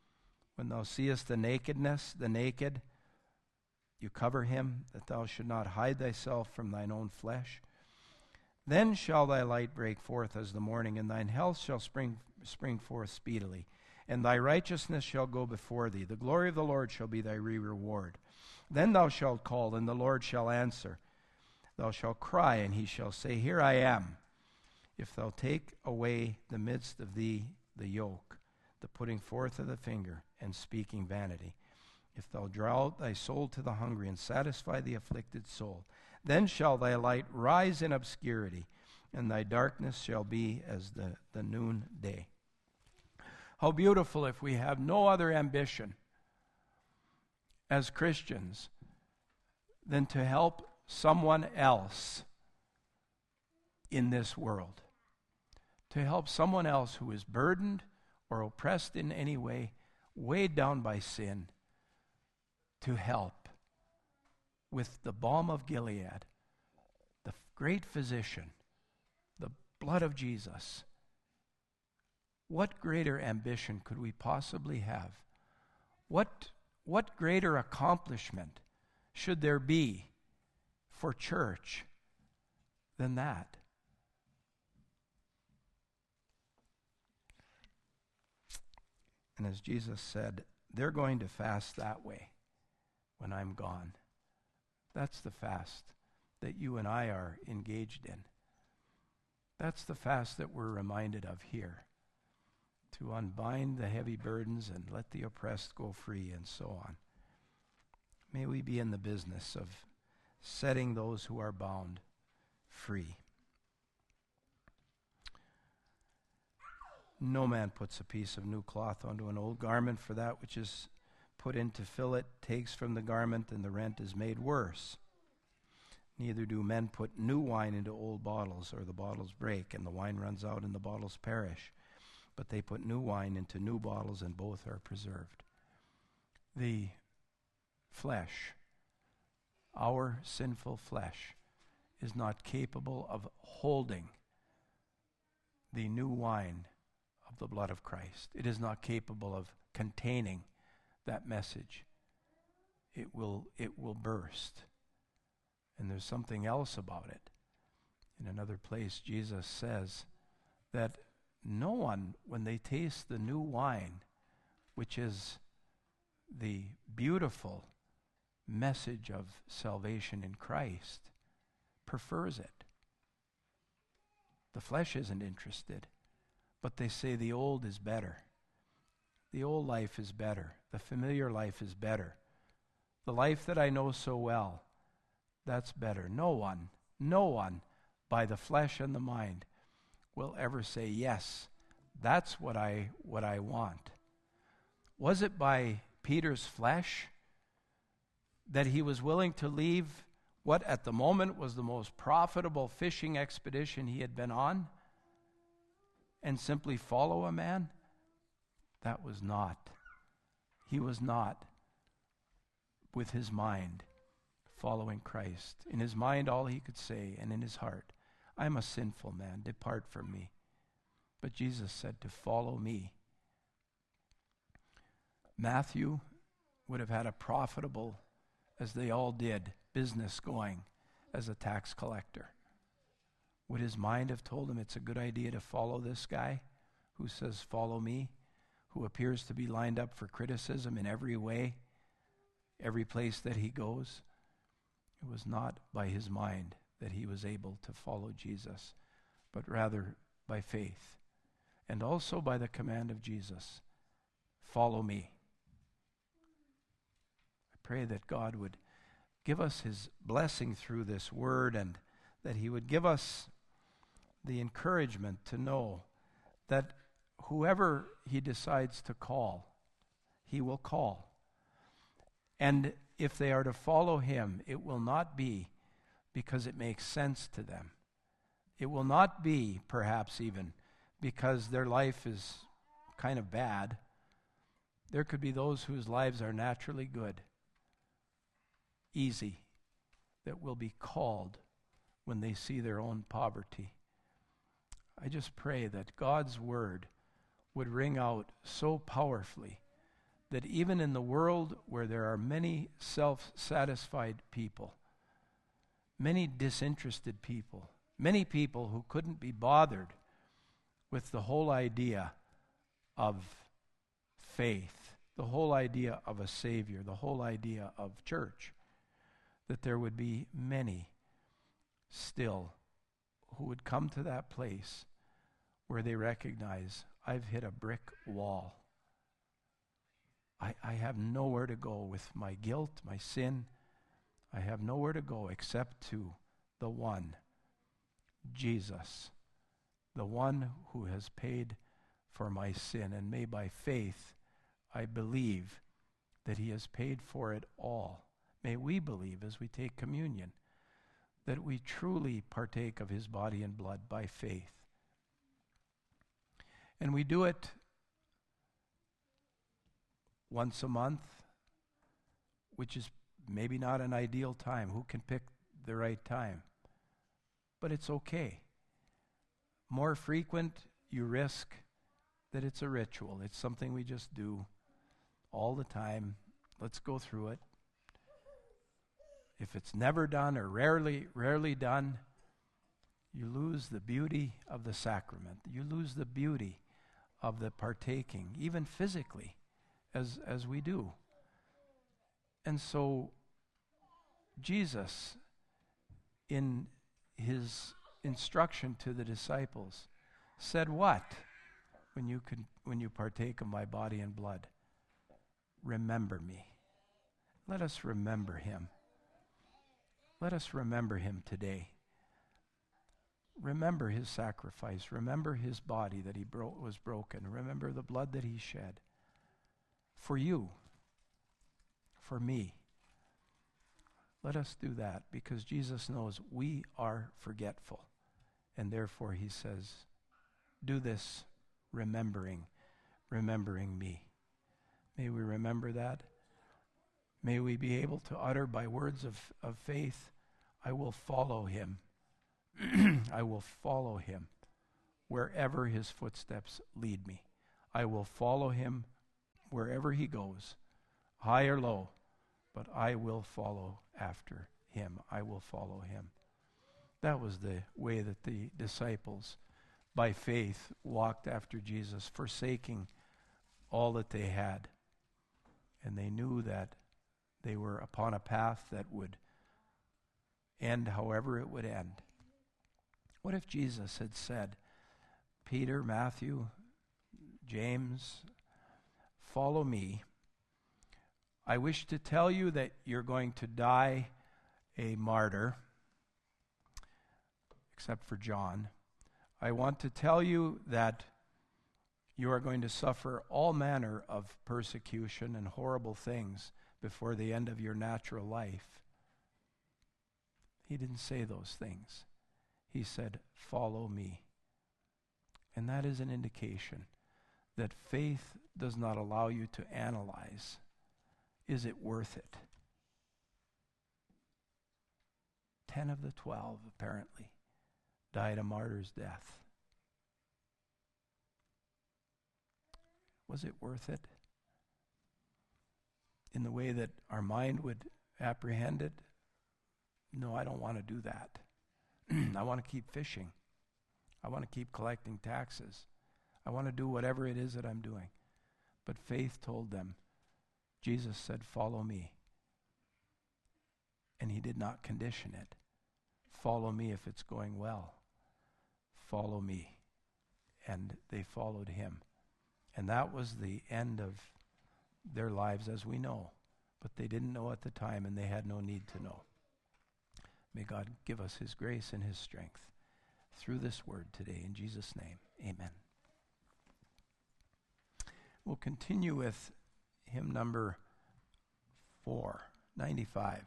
When thou seest the nakedness, the naked, you cover him, that thou should not hide thyself from thine own flesh. Then shall thy light break forth as the morning, and thine health shall spring spring forth speedily, and thy righteousness shall go before thee. The glory of the Lord shall be thy reward. Then thou shalt call, and the Lord shall answer. Thou shalt cry, and he shall say, Here I am. If thou take away the midst of thee the yoke, the putting forth of the finger, and speaking vanity, if thou draw out thy soul to the hungry, and satisfy the afflicted soul, then shall thy light rise in obscurity, and thy darkness shall be as the, the noonday. How beautiful if we have no other ambition as Christians than to help someone else in this world. To help someone else who is burdened or oppressed in any way, weighed down by sin, to help with the balm of Gilead, the great physician, the blood of Jesus. What greater ambition could we possibly have? What, what greater accomplishment should there be for church than that? And as Jesus said, they're going to fast that way when I'm gone. That's the fast that you and I are engaged in. That's the fast that we're reminded of here. To unbind the heavy burdens and let the oppressed go free, and so on. May we be in the business of setting those who are bound free. No man puts a piece of new cloth onto an old garment, for that which is put in to fill it takes from the garment, and the rent is made worse. Neither do men put new wine into old bottles, or the bottles break, and the wine runs out, and the bottles perish. But they put new wine into new bottles, and both are preserved. The flesh, our sinful flesh, is not capable of holding the new wine of the blood of Christ. It is not capable of containing that message. It will, it will burst. And there's something else about it. In another place, Jesus says that no one, when they taste the new wine, which is the beautiful message of salvation in Christ, prefers it. The flesh isn't interested, but they say the old is better. The old life is better. The familiar life is better. The life that I know so well, that's better. No one, no one, by the flesh and the mind, will ever say, yes, that's what I what I want. Was it by Peter's flesh that he was willing to leave what at the moment was the most profitable fishing expedition he had been on and simply follow a man? That was not. He was not, with his mind, following Christ. In his mind, all he could say, and in his heart, I'm a sinful man, depart from me. But Jesus said to follow me. Matthew would have had a profitable, as they all did, business going as a tax collector. Would his mind have told him it's a good idea to follow this guy who says, follow me, who appears to be lined up for criticism in every way, every place that he goes? It was not by his mind that he was able to follow Jesus, but rather by faith, and also by the command of Jesus, follow me. I pray that God would give us his blessing through this word, and that he would give us the encouragement to know that whoever he decides to call, he will call. And if they are to follow him, it will not be because it makes sense to them. It will not be, perhaps even, because their life is kind of bad. There could be those whose lives are naturally good, easy, that will be called when they see their own poverty. I just pray that God's word would ring out so powerfully that even in the world where there are many self-satisfied people, many disinterested people, many people who couldn't be bothered with the whole idea of faith, the whole idea of a Savior, the whole idea of church, that there would be many still who would come to that place where they recognize, I've hit a brick wall. I, I have nowhere to go with my guilt, my sin. I have nowhere to go except to the one, Jesus, the one who has paid for my sin. And may by faith I believe that he has paid for it all. May we believe as we take communion that we truly partake of his body and blood by faith. And we do it once a month, which is maybe not an ideal time. Who can pick the right time? But it's okay. More frequent, you risk that it's a ritual. It's something we just do all the time. Let's go through it. If it's never done or rarely, rarely done, you lose the beauty of the sacrament. You lose the beauty of the partaking, even physically, as, as we do. And so Jesus, in his instruction to the disciples, said what? When you can, when you partake of my body and blood, remember me. Let us remember him. Let us remember him today. Remember his sacrifice. Remember his body that he bro- was broken. Remember the blood that he shed. For you. For me. Let us do that because Jesus knows we are forgetful. And therefore he says, do this remembering, remembering me. May we remember that. May we be able to utter by words of, of faith, I will follow him. I will follow him wherever his footsteps lead me. I will follow him wherever he goes, high or low, but I will follow after him. I will follow him. That was the way that the disciples, by faith, walked after Jesus, forsaking all that they had. And they knew that they were upon a path that would end however it would end. What if Jesus had said, Peter, Matthew, James, follow me. I wish to tell you that you're going to die a martyr, except for John. I want to tell you that you are going to suffer all manner of persecution and horrible things before the end of your natural life. He didn't say those things. He said, follow me. And that is an indication that faith does not allow you to analyze, is it worth it? Ten of the twelve, apparently, died a martyr's death. Was it worth it? In the way that our mind would apprehend it? No, I don't want to do that. I want to keep fishing. I want to keep collecting taxes. I want to do whatever it is that I'm doing. But faith told them, Jesus said, follow me. And he did not condition it. Follow me if it's going well. Follow me. And they followed him. And that was the end of their lives as we know. But they didn't know at the time, and they had no need to know. May God give us his grace and his strength through this word today. In Jesus' name, amen. We'll continue with hymn number four, ninety-five.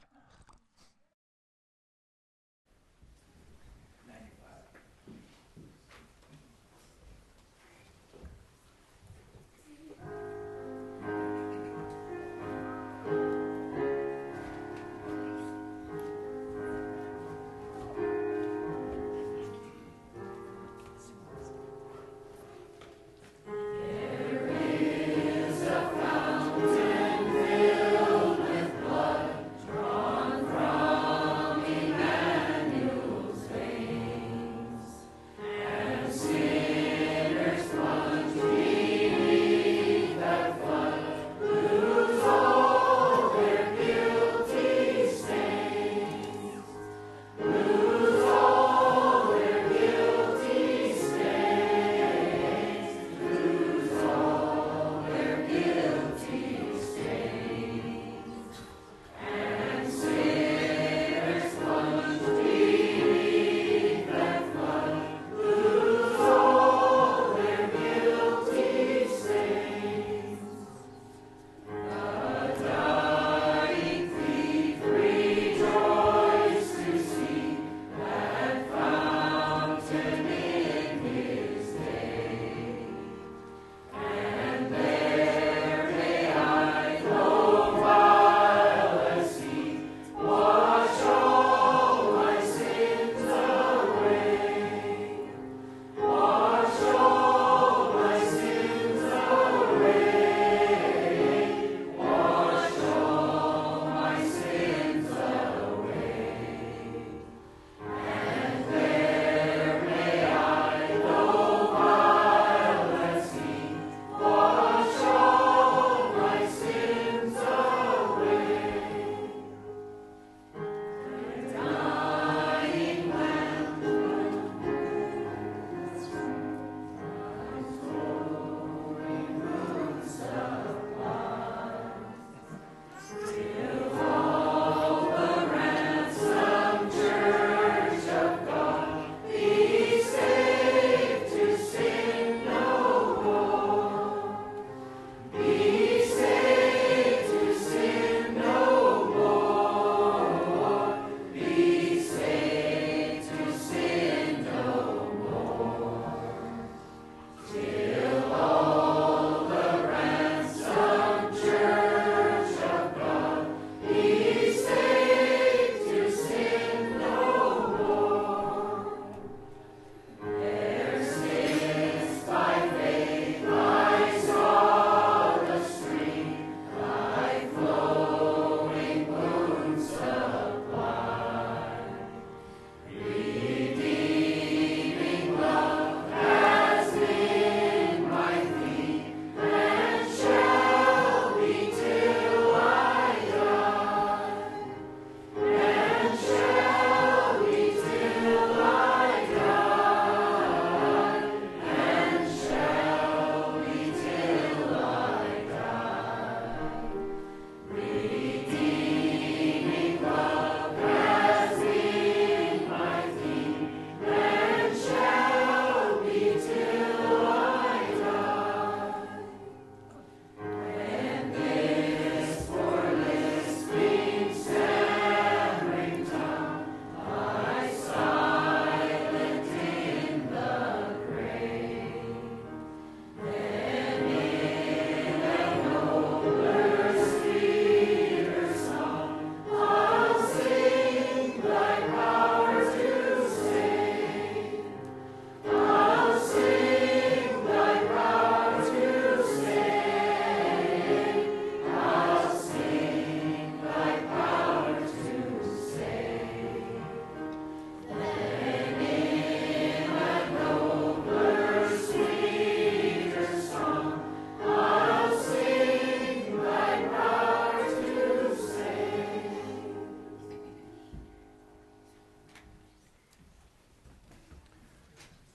There is a fountain.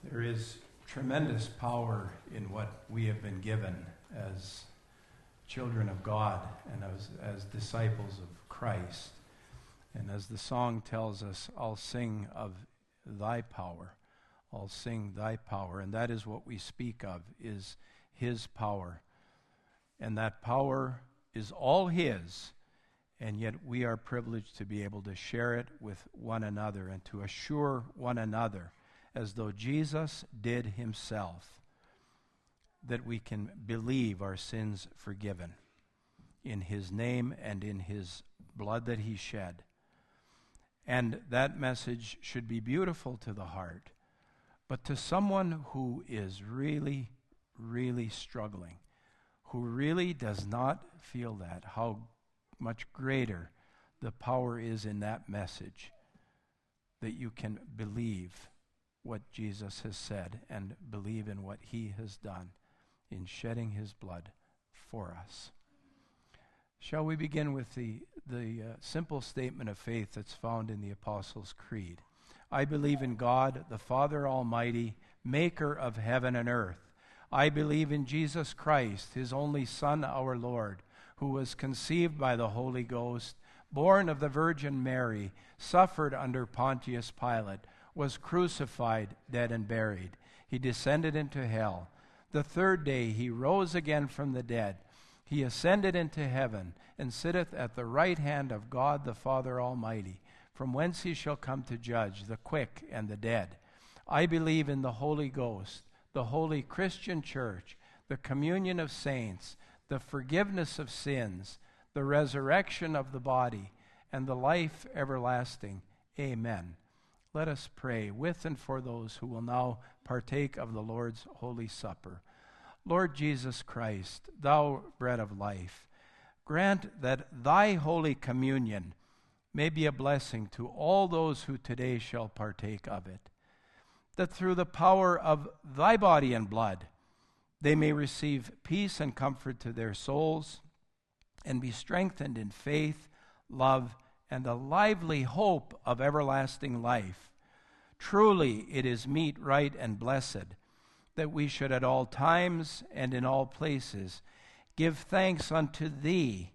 There is tremendous power in what we have been given as children of God and as, as disciples of Christ. And as the song tells us, I'll sing of thy power. I'll sing thy power. And that is what we speak of, is his power. And that power is all his, and yet we are privileged to be able to share it with one another and to assure one another, as though Jesus did himself, that we can believe our sins forgiven in his name and in his blood that he shed. And that message should be beautiful to the heart. But to someone who is really, really struggling, who really does not feel that, how much greater the power is in that message, that you can believe what Jesus has said and believe in what he has done in shedding his blood for us. Shall we begin with the, the uh, simple statement of faith that's found in the Apostles' Creed? I believe in God, the Father Almighty, maker of heaven and earth. I believe in Jesus Christ, his only Son, our Lord, who was conceived by the Holy Ghost, born of the Virgin Mary, suffered under Pontius Pilate, was crucified, dead, and buried. He descended into hell. The third day he rose again from the dead. He ascended into heaven, and sitteth at the right hand of God the Father Almighty, from whence he shall come to judge the quick and the dead. I believe in the Holy Ghost, the holy Christian church, the communion of saints, the forgiveness of sins, the resurrection of the body, and the life everlasting. Amen. Let us pray with and for those who will now partake of the Lord's Holy Supper. Lord Jesus Christ, thou bread of life, grant that thy holy communion may be a blessing to all those who today shall partake of it, that through the power of thy body and blood they may receive peace and comfort to their souls and be strengthened in faith, love, and the lively hope of everlasting life. Truly it is meet, right, and blessed that we should at all times and in all places give thanks unto thee,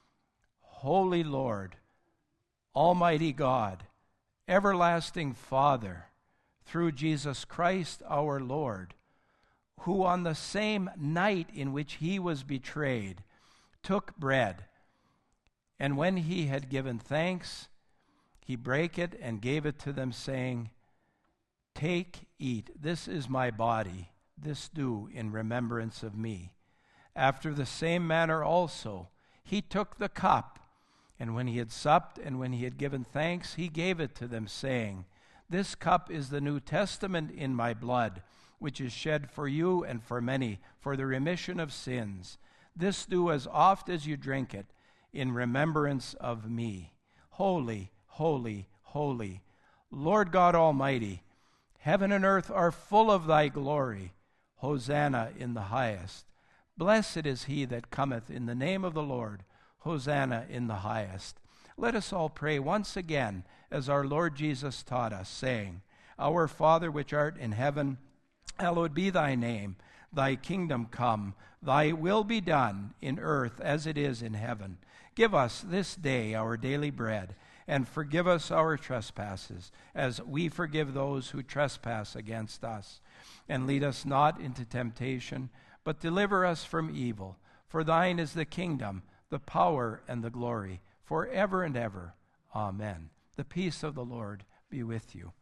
Holy Lord, Almighty God, everlasting Father, through Jesus Christ our Lord, who on the same night in which he was betrayed took bread, and when he had given thanks, he brake it and gave it to them, saying, Take, eat, this is my body, this do in remembrance of me. After the same manner also he took the cup, and when he had supped and when he had given thanks, he gave it to them, saying, This cup is the New Testament in my blood, which is shed for you and for many for the remission of sins. This do as oft as you drink it in remembrance of me. Holy, holy, holy, Lord God Almighty, heaven and earth are full of thy glory. Hosanna in the highest. Blessed is he that cometh in the name of the Lord. Hosanna in the highest. Let us all pray once again as our Lord Jesus taught us, saying, Our Father which art in heaven, hallowed be thy name. Thy kingdom come, thy will be done in earth as it is in heaven. Give us this day our daily bread, and forgive us our trespasses, as we forgive those who trespass against us. And lead us not into temptation, but deliver us from evil. For thine is the kingdom, the power, and the glory, forever and ever. Amen. The peace of the Lord be with you.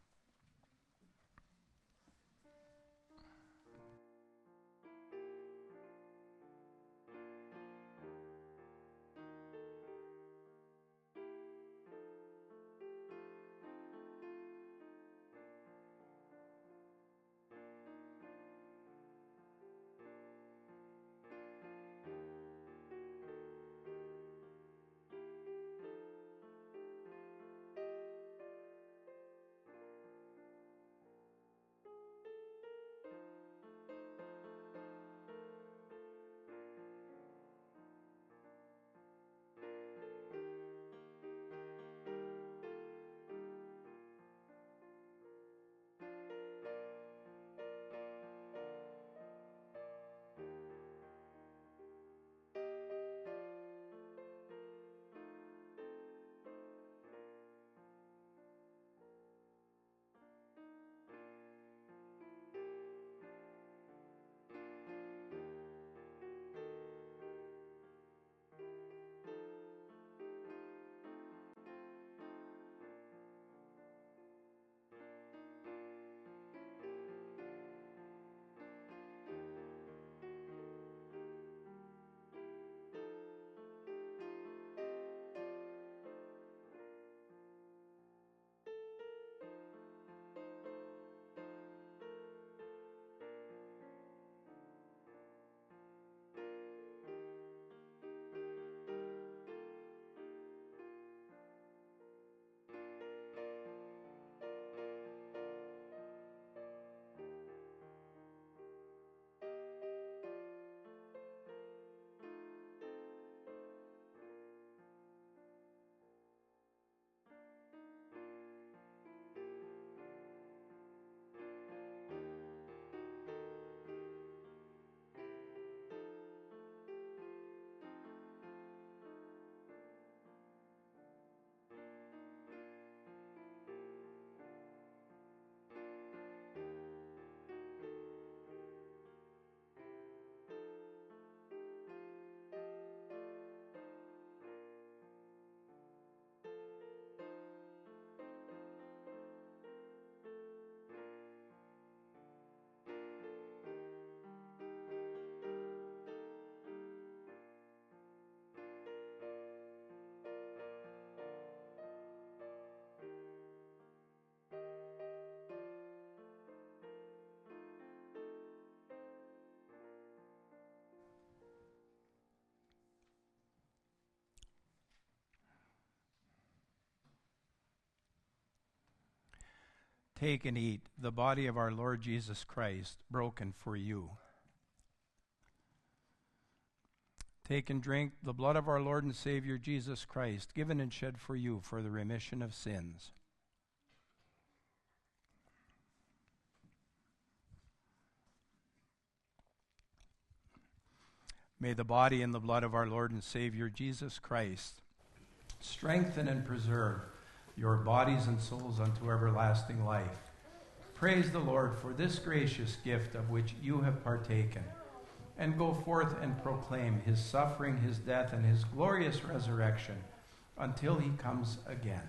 Take and eat the body of our Lord Jesus Christ, broken for you. Take and drink the blood of our Lord and Savior Jesus Christ, given and shed for you for the remission of sins. May the body and the blood of our Lord and Savior Jesus Christ strengthen and preserve your bodies and souls unto everlasting life. Praise the Lord for this gracious gift of which you have partaken, and go forth and proclaim his suffering, his death, and his glorious resurrection until he comes again.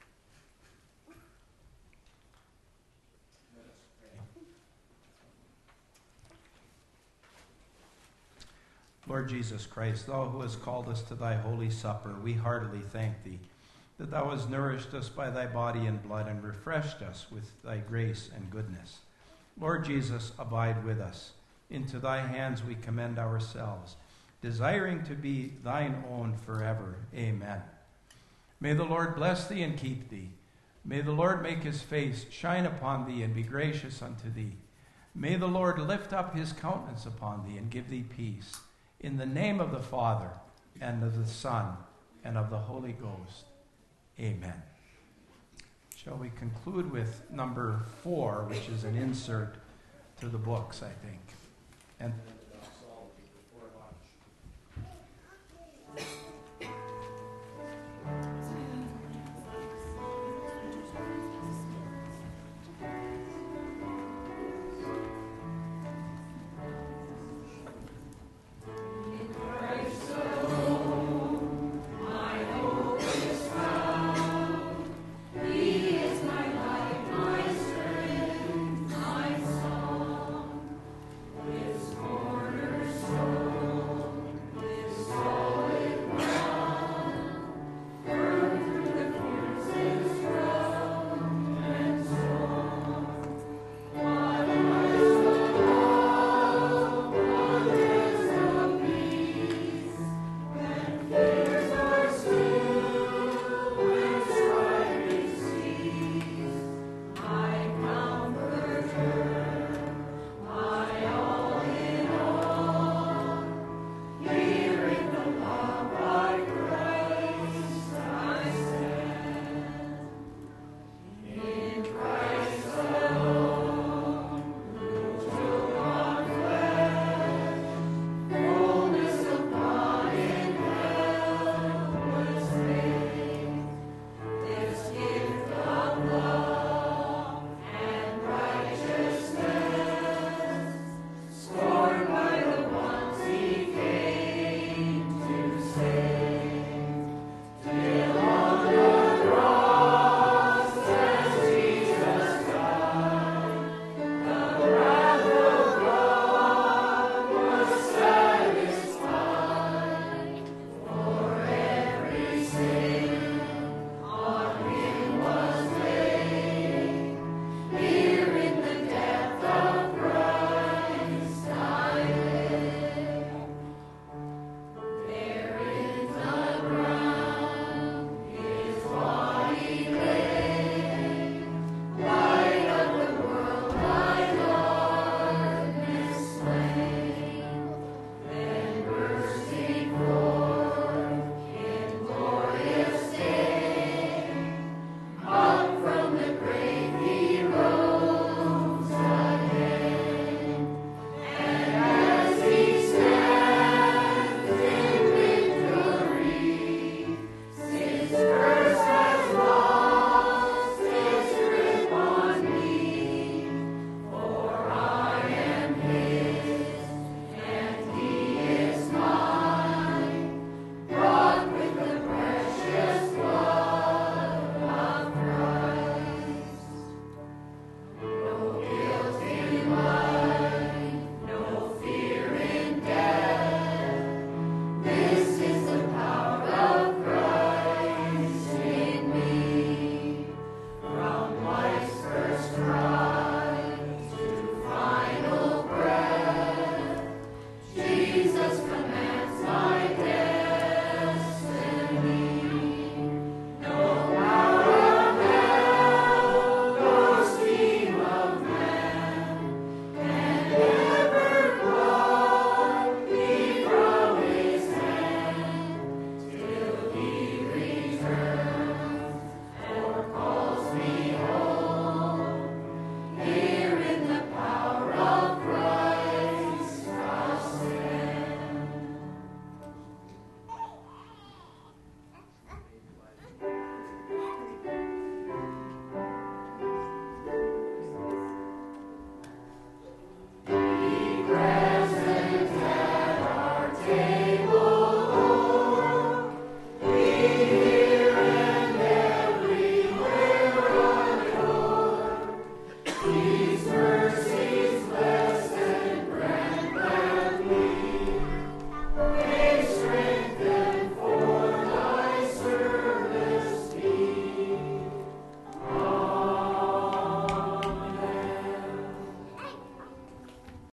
Lord Jesus Christ, thou who hast called us to thy holy supper, we heartily thank thee that thou hast nourished us by thy body and blood and refreshed us with thy grace and goodness. Lord Jesus, abide with us. Into thy hands we commend ourselves, desiring to be thine own forever. Amen. May the Lord bless thee and keep thee. May the Lord make his face shine upon thee and be gracious unto thee. May the Lord lift up his countenance upon thee and give thee peace. In the name of the Father, and of the Son, and of the Holy Ghost. Amen. Shall we conclude with number four, which is an insert to the books, I think. And